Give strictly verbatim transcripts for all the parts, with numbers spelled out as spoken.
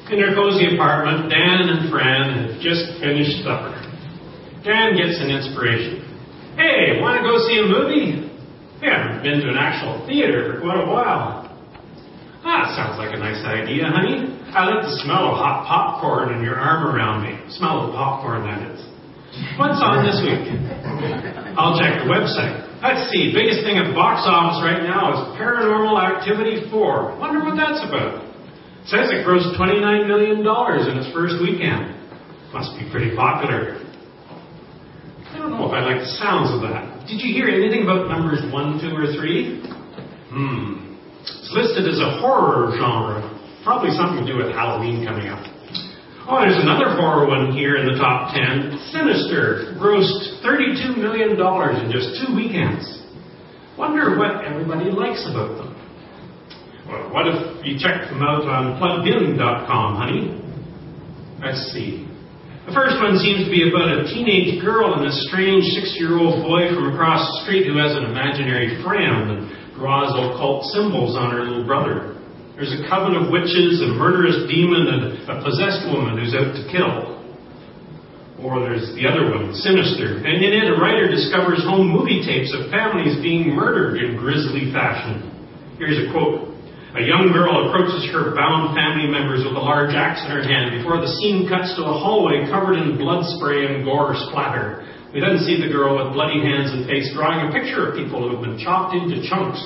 In their cozy apartment, Dan and Fran have just finished supper. Dan gets an inspiration. Hey, want to go see a movie? We haven't been to an actual theater for quite a while. Ah, sounds like a nice idea, honey. I like the smell of hot popcorn and your arm around me. Smell of the popcorn, that is. What's on this week? I'll check the website. Let's see, biggest thing at box office right now is Paranormal Activity four. Wonder what that's about. Says it grossed twenty-nine million dollars in its first weekend. Must be pretty popular. I don't know if I like the sounds of that. Did you hear anything about numbers one, two, or three? Hmm. It's listed as a horror genre. Probably something to do with Halloween coming up. Oh, there's another horror one here in the top ten. Sinister. Grossed thirty-two million dollars in just two weekends. Wonder what everybody likes about them. Well, what if you check them out on plug viewing dot com, honey? Let's see. The first one seems to be about a teenage girl and a strange six-year-old boy from across the street who has an imaginary friend and draws occult symbols on her little brother. There's a coven of witches, a murderous demon, and a possessed woman who's out to kill. Or there's the other one, Sinister. And in it, a writer discovers home movie tapes of families being murdered in grisly fashion. Here's a quote. A young girl approaches her bound family members with a large axe in her hand before the scene cuts to a hallway covered in blood spray and gore splatter. We then see the girl with bloody hands and face drawing a picture of people who have been chopped into chunks.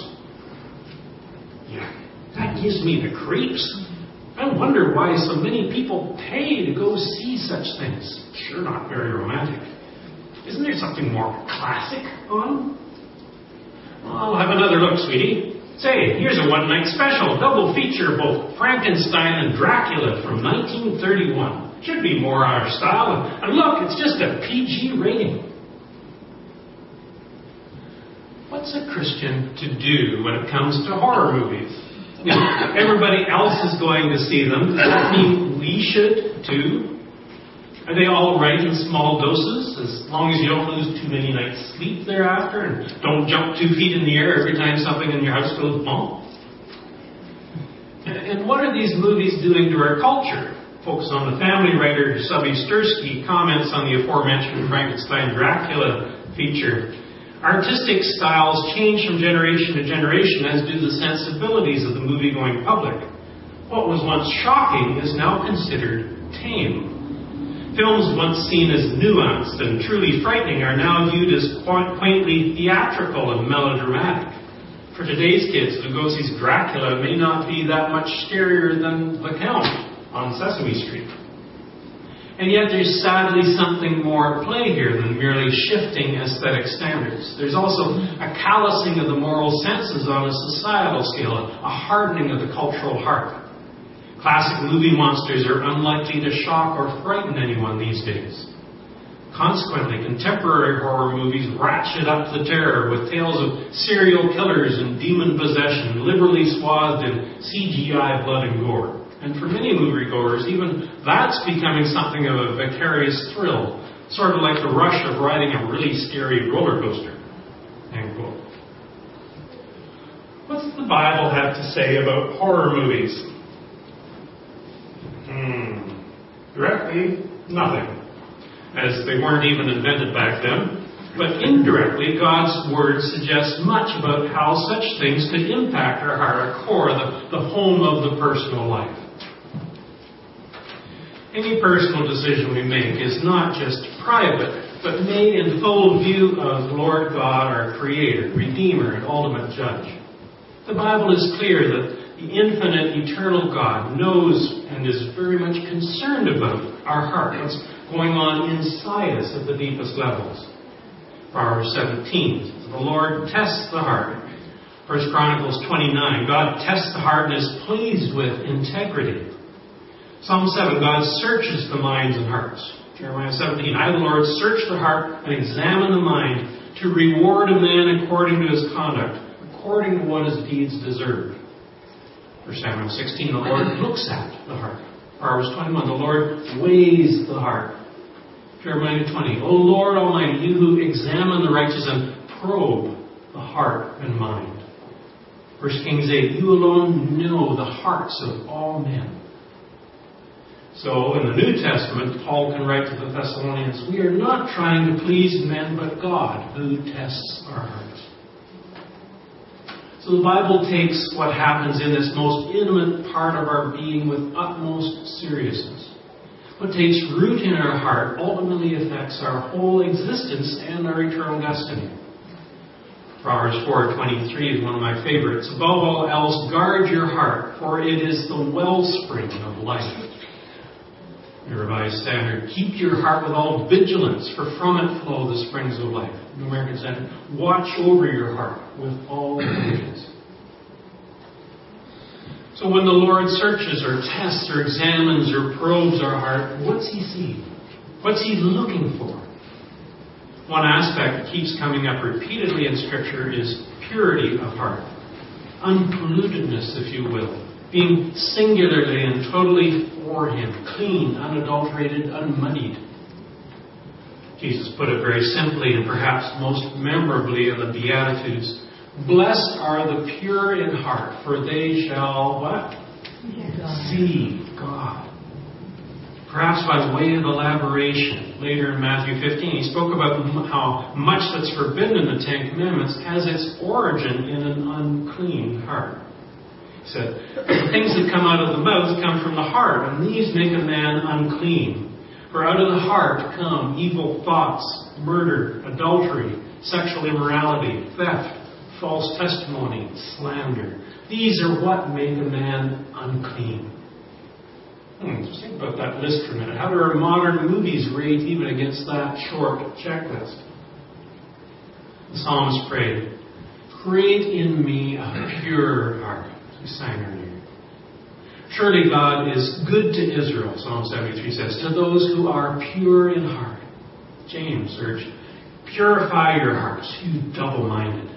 Yeah, that gives me the creeps. I wonder why so many people pay to go see such things. Sure not very romantic. Isn't there something more classic on? Well, I'll have another look, sweetie. Say, here's a one-night special, double feature, both Frankenstein and Dracula from nineteen thirty-one. Should be more our style. And look, it's just a P G rating. What's a Christian to do when it comes to horror movies? You know, everybody else is going to see them. Does that mean we should, too? Are they all right in small doses, as long as you don't lose too many nights' sleep thereafter and don't jump two feet in the air every time something in your house goes bump? And what are these movies doing to our culture? Focus on the Family writer Subby Stursky comments on the aforementioned Frankenstein Dracula feature. Artistic styles change from generation to generation, as do the sensibilities of the movie-going public. What was once shocking is now considered tame. Films once seen as nuanced and truly frightening are now viewed as quaintly theatrical and melodramatic. For today's kids, Lugosi's Dracula may not be that much scarier than The Count on Sesame Street. And yet there's sadly something more at play here than merely shifting aesthetic standards. There's also a callousing of the moral senses on a societal scale, a hardening of the cultural heart. Classic movie monsters are unlikely to shock or frighten anyone these days. Consequently, contemporary horror movies ratchet up the terror with tales of serial killers and demon possession, liberally swathed in C G I blood and gore. And for many moviegoers, even that's becoming something of a vicarious thrill, sort of like the rush of riding a really scary roller coaster. End quote. What's the Bible have to say about horror movies? Hmm. Directly, nothing, as they weren't even invented back then. But indirectly, God's Word suggests much about how such things could impact our heart, our core, the, the home of the personal life. Any personal decision we make is not just private, but made in full view of Lord God, our Creator, Redeemer, and ultimate Judge. The Bible is clear that the infinite, eternal God knows and is very much concerned about our heart, what's going on inside us at the deepest levels. Proverbs seventeen, the Lord tests the heart. First Chronicles twenty-nine, God tests the heart and is pleased with integrity. Psalm seven, God searches the minds and hearts. Jeremiah seventeen, I, the Lord, search the heart and examine the mind to reward a man according to his conduct, according to what his deeds deserve. First Samuel sixteen, the Lord looks at the heart. Proverbs twenty-one, the Lord weighs the heart. Jeremiah twenty, O Lord Almighty, you who examine the righteous and probe the heart and mind. First Kings eight, you alone know the hearts of all men. So in the New Testament, Paul can write to the Thessalonians, we are not trying to please men, but God, who tests our hearts. So the Bible takes what happens in this most intimate part of our being with utmost seriousness. What takes root in our heart ultimately affects our whole existence and our eternal destiny. Proverbs four twenty-three is one of my favorites. Above all else, guard your heart, for it is the wellspring of life. The Revised Standard, keep your heart with all vigilance, for from it flow the springs of life. New American Standard, watch over your heart with all diligence. So when the Lord searches or tests or examines or probes our heart, what's He see? What's He looking for? One aspect that keeps coming up repeatedly in Scripture is purity of heart. Unpollutedness, if you will. Being singularly and totally for Him. Clean, unadulterated, unmuddied. Jesus put it very simply and perhaps most memorably in the Beatitudes. Blessed are the pure in heart, for they shall what? God. See God. Perhaps by way of elaboration, later in Matthew fifteen, He spoke about how much that's forbidden in the Ten Commandments has its origin in an unclean heart. He said, the things that come out of the mouth come from the heart, and these make a man unclean. For out of the heart come evil thoughts, murder, adultery, sexual immorality, theft, false testimony, slander. These are what make a man unclean. Hmm, just think about that list for a minute. How do our modern movies rate even against that short checklist? The psalmist prayed, create in me a pure heart. We sang earlier. Surely God is good to Israel, Psalm seventy-three says, to those who are pure in heart. James urged, purify your hearts, you double-minded.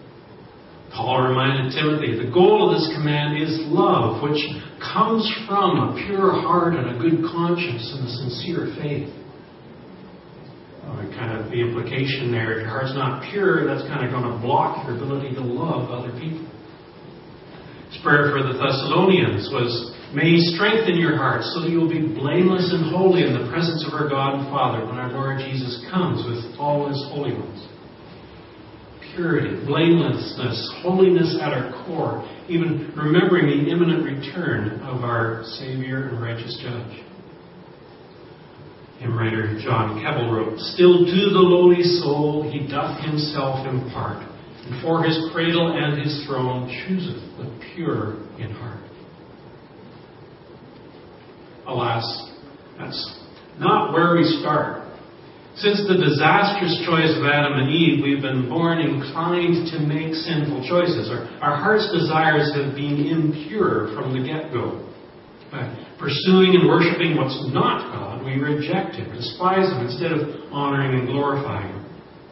Paul reminded Timothy, the goal of this command is love, which comes from a pure heart and a good conscience and a sincere faith. Uh, kind of the implication there, if your heart's not pure, that's kind of going to block your ability to love other people. His prayer for the Thessalonians was, may He strengthen your hearts so that you will be blameless and holy in the presence of our God and Father when our Lord Jesus comes with all His holy ones. Purity, blamelessness, holiness at our core, even remembering the imminent return of our Savior and righteous Judge. Hymn writer John Keble wrote, still to the lowly soul He doth Himself impart, and for His cradle and His throne chooseth the pure in heart. Alas, that's not where we start. Since the disastrous choice of Adam and Eve, we've been born inclined to make sinful choices. Our, our heart's desires have been impure from the get-go. By pursuing and worshipping what's not God, we reject Him, despise Him, instead of honoring and glorifying Him.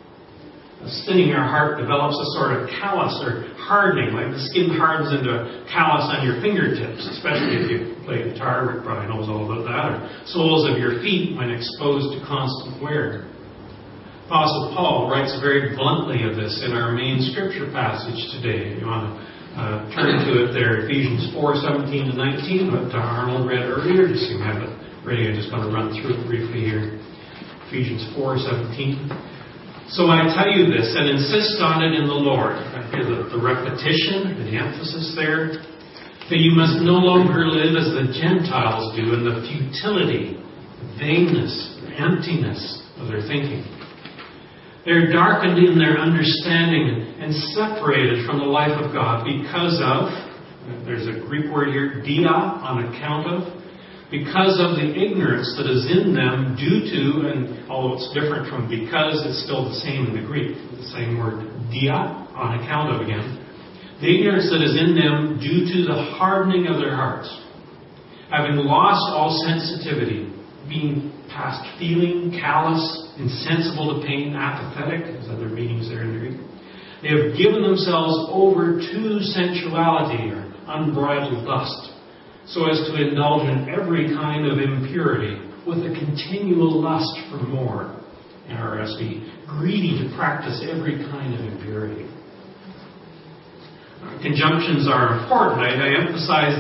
Sinning our heart develops a sort of callus or hardening, like the skin hardens into a callus on your fingertips, especially if you play guitar. Rick probably knows all about that. Or soles of your feet when exposed to constant wear. Apostle Paul writes very bluntly of this in our main scripture passage today. You want to uh, turn to it there, Ephesians four seventeen to nineteen, what Arnold read earlier. Just so you have it ready. I'm just going to run through it briefly here. Ephesians four seventeen. So I tell you this and insist on it in the Lord. I hear the, the repetition and the emphasis there. That you must no longer live as the Gentiles do in the futility, vainness, emptiness of their thinking. They're darkened in their understanding and separated from the life of God because of, there's a Greek word here, dia, on account of, because of the ignorance that is in them due to, and although it's different from because, it's still the same in the Greek, the same word dia, on account of again, the ignorance that is in them due to the hardening of their hearts, having lost all sensitivity, being past feeling, callous, insensible to pain, apathetic, there's other meanings there in the Greek. They have given themselves over to sensuality or unbridled lust, so as to indulge in every kind of impurity with a continual lust for more. N R S V, greedy to practice every kind of impurity. Uh, conjunctions are important. I, I emphasize the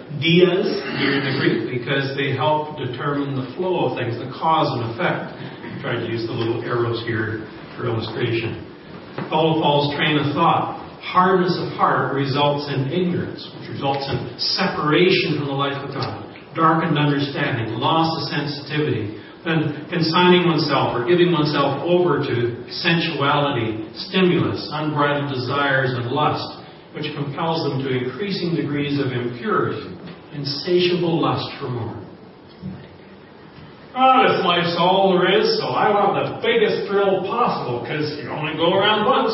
dias here in the Greek because they help determine the flow of things, the cause and effect. I tried to use the little arrows here for illustration. Follow Paul's train of thought. Hardness of heart results in ignorance, which results in separation from the life of God, darkened understanding, loss of sensitivity, then consigning oneself or giving oneself over to sensuality, stimulus, unbridled desires, and lust, which compels them to increasing degrees of impurity, insatiable lust for more. Oh, this life's all there is, so I want the biggest thrill possible, because you only go around once.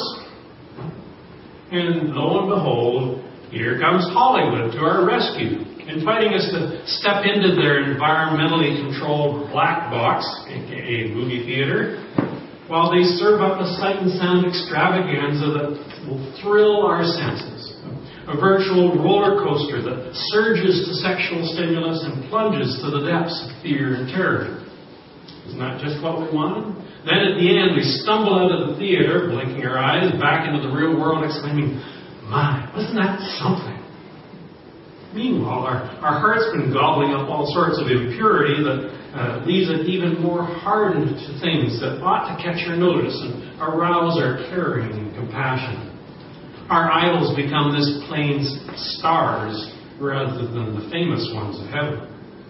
And lo and behold, here comes Hollywood to our rescue, inviting us to step into their environmentally controlled black box, aka movie theater, while they serve up a sight and sound extravaganza that will thrill our senses. A virtual roller coaster that surges to sexual stimulus and plunges to the depths of fear and terror. Isn't that just what we wanted? Then at the end, we stumble out of the theater, blinking our eyes back into the real world, exclaiming, "My, wasn't that something?" Meanwhile, our, our heart's been gobbling up all sorts of impurity that uh, leaves it even more hardened to things that ought to catch our notice and arouse our caring and compassion. Our idols become this plane's stars rather than the famous ones of heaven.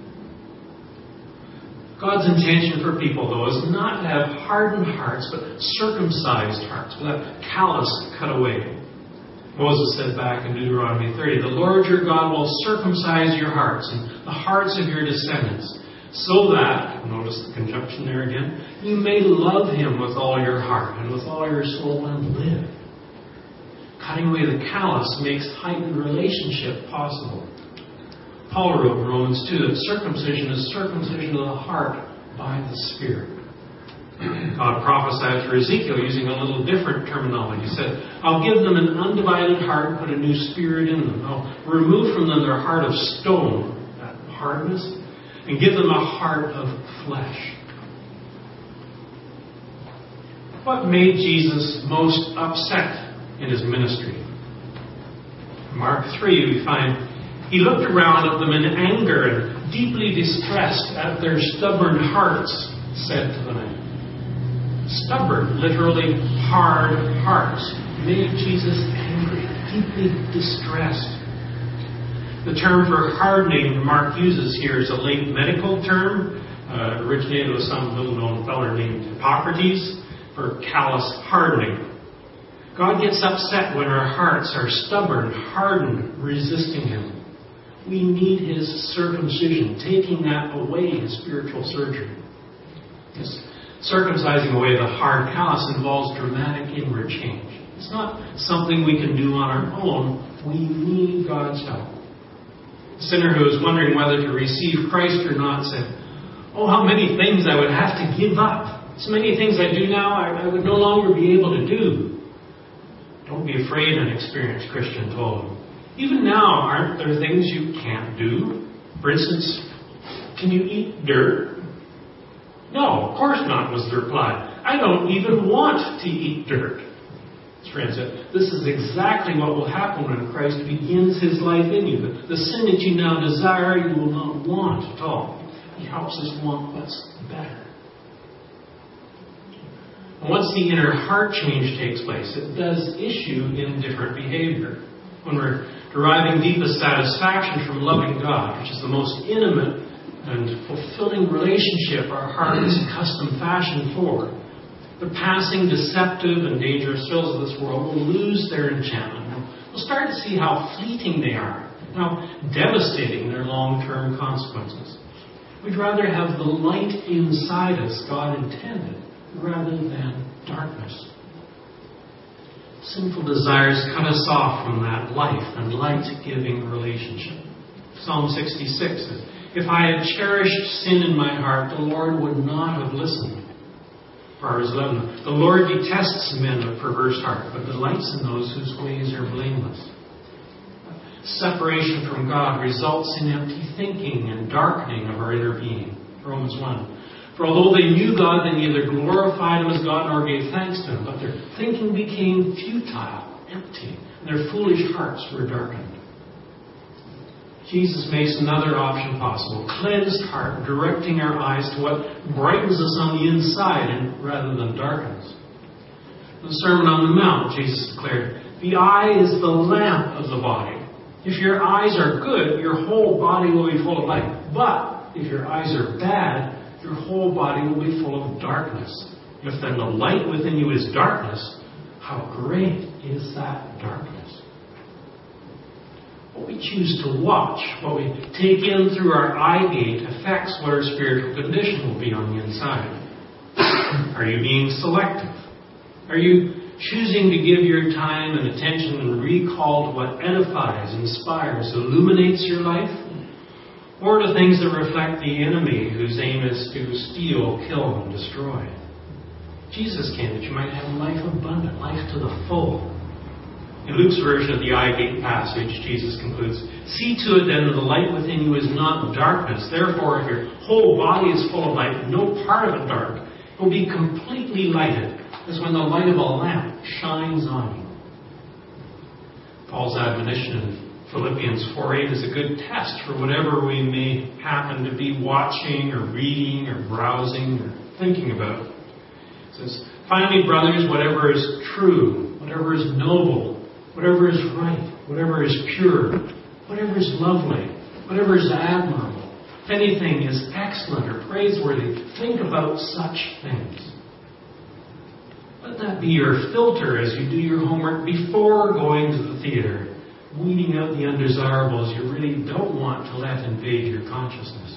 God's intention for people, though, is not to have hardened hearts, but circumcised hearts, with a callous cut away. Moses said back in Deuteronomy thirty, "The Lord your God will circumcise your hearts and the hearts of your descendants, so that," notice the conjunction there again, "you may love him with all your heart and with all your soul and live." Cutting away the callous makes heightened relationship possible. Paul wrote in Romans two that circumcision is circumcision of the heart by the Spirit. God prophesied for Ezekiel using a little different terminology. He said, "I'll give them an undivided heart and put a new spirit in them. I'll remove from them their heart of stone," that hardness, "and give them a heart of flesh." What made Jesus most upset in his ministry? In Mark three, we find he looked around at them in anger and deeply distressed at their stubborn hearts, said to the man. Stubborn, literally hard hearts, made Jesus angry, deeply distressed. The term for hardening Mark uses here is a late medical term, uh, originated with some little-known feller named Hippocrates, for callous hardening. God gets upset when our hearts are stubborn, hardened, resisting Him. We need His circumcision, taking that away, His spiritual surgery. This circumcising away the hard callous involves dramatic inward change. It's not something we can do on our own. We need God's help. A sinner who was wondering whether to receive Christ or not said, "Oh, how many things I would have to give up. So many things I do now I, I would no longer be able to do." "Don't be afraid," an experienced Christian told him. "Even now, aren't there things you can't do? For instance, can you eat dirt?" "No, of course not," was the reply. "I don't even want to eat dirt." His friend said, "This is exactly what will happen when Christ begins His life in you. The, the sin that you now desire, you will not want at all. He helps us want what's better." And once the inner heart change takes place, it does issue in different behavior. When we're deriving deepest satisfaction from loving God, which is the most intimate and fulfilling relationship our heart is custom fashioned for, the passing, deceptive, and dangerous thrills of this world will lose their enchantment. We'll start to see how fleeting they are, and how devastating their long-term consequences. We'd rather have the light inside us God intended, rather than darkness. Sinful desires cut us off from that life and light-giving relationship. Psalm sixty-six says, "If I had cherished sin in my heart, the Lord would not have listened." Proverbs eleven, "The Lord detests men of perverse heart, but delights in those whose ways are blameless." Separation from God results in empty thinking and darkening of our inner being. Romans one. "For although they knew God, they neither glorified Him as God nor gave thanks to Him, but their thinking became futile, empty, and their foolish hearts were darkened." Jesus makes another option possible. Cleansed heart, directing our eyes to what brightens us on the inside and rather than darkens. In the Sermon on the Mount, Jesus declared, the eye is the lamp of the body. If your eyes are good, your whole body will be full of light. But if your eyes are bad, your whole body will be full of darkness. If then the light within you is darkness, how great is that darkness? What we choose to watch, what we take in through our eye gate, affects what our spiritual condition will be on the inside. Are you being selective? Are you choosing to give your time and attention and recall to what edifies, inspires, illuminates your life? Or to things that reflect the enemy whose aim is to steal, kill, and destroy? Jesus came that you might have life abundant, life to the full. In Luke's version of the eye gate passage, Jesus concludes, see to it then that the light within you is not darkness. Therefore, if your whole body is full of light, no part of it dark, it will be completely lighted, as when the light of a lamp shines on you. Paul's admonition in Philippians four eight is a good test for whatever we may happen to be watching or reading or browsing or thinking about. It says, finally, brothers, whatever is true, whatever is noble, whatever is right, whatever is pure, whatever is lovely, whatever is admirable, if anything is excellent or praiseworthy, think about such things. Let that be your filter as you do your homework before going to the theater, weeding out the undesirables you really don't want to let invade your consciousness.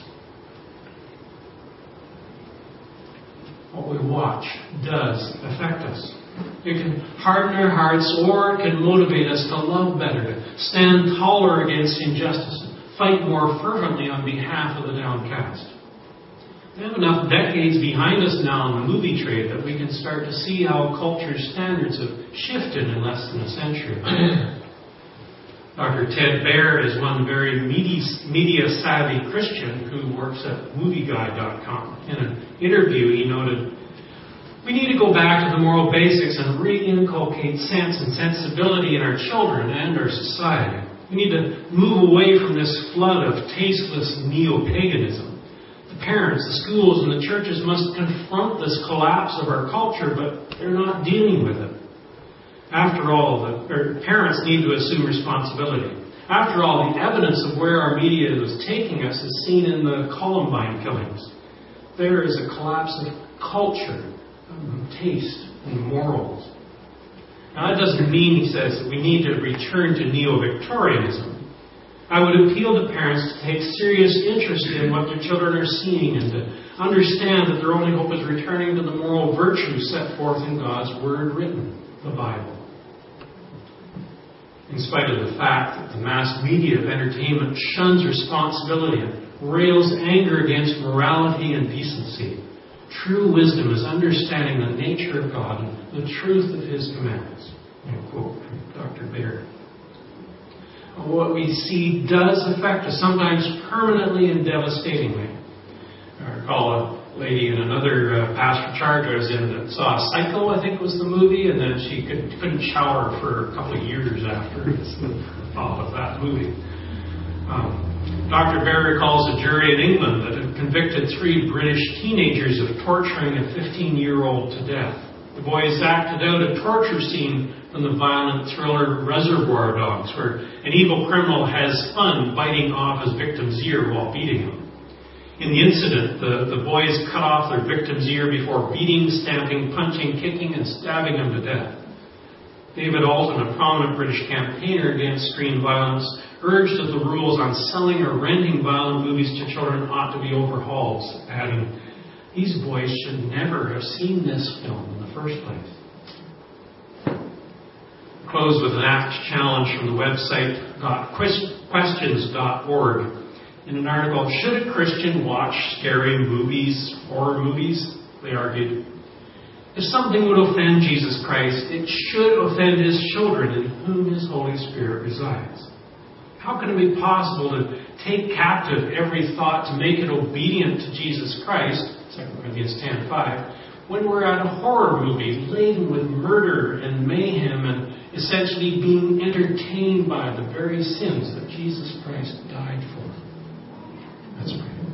What we watch does affect us. It can harden our hearts, or it can motivate us to love better, to stand taller against injustice, fight more fervently on behalf of the downcast. We have enough decades behind us now in the movie trade that we can start to see how culture's standards have shifted in less than a century. Doctor Ted Baer is one very media-savvy Christian who works at movie guide dot com. In an interview, he noted, we need to go back to the moral basics and re-inculcate sense and sensibility in our children and our society. We need to move away from this flood of tasteless neo-paganism. The parents, the schools, and the churches must confront this collapse of our culture, but they're not dealing with it. After all, the parents need to assume responsibility. After all, the evidence of where our media is taking us is seen in the Columbine killings. There is a collapse of culture, taste, and morals. Now, that doesn't mean, he says, that we need to return to neo-Victorianism. I would appeal to parents to take serious interest in what their children are seeing and to understand that their only hope is returning to the moral virtues set forth in God's Word written, the Bible. In spite of the fact that the mass media of entertainment shuns responsibility and rails anger against morality and decency, true wisdom is understanding the nature of God and the truth of His commandments. And quote from Doctor Baer. What we see does affect us, sometimes permanently and devastatingly. I recall a lady in another uh, pastor charge I was in that saw Psycho, I think was the movie, and then she could, couldn't shower for a couple of years after the thought of that movie. Um, Doctor Baer recalls a jury in England that had convicted three British teenagers of torturing a fifteen-year-old to death. The boys acted out a torture scene from the violent thriller Reservoir Dogs, where an evil criminal has fun biting off his victim's ear while beating him. In the incident, the, the boys cut off their victim's ear before beating, stamping, punching, kicking, and stabbing him to death. David Alton, a prominent British campaigner against screen violence, urged that the rules on selling or renting violent movies to children ought to be overhauled, adding, these boys should never have seen this film in the first place. I'll close with an apt challenge from the website questions dot org. In an article, should a Christian watch scary movies, horror movies? They argued. If something would offend Jesus Christ, it should offend His children in whom His Holy Spirit resides. How can it be possible to take captive every thought to make it obedient to Jesus Christ, Second Corinthians ten five, when we're at a horror movie laden with murder and mayhem and essentially being entertained by the very sins that Jesus Christ died for. Let's pray.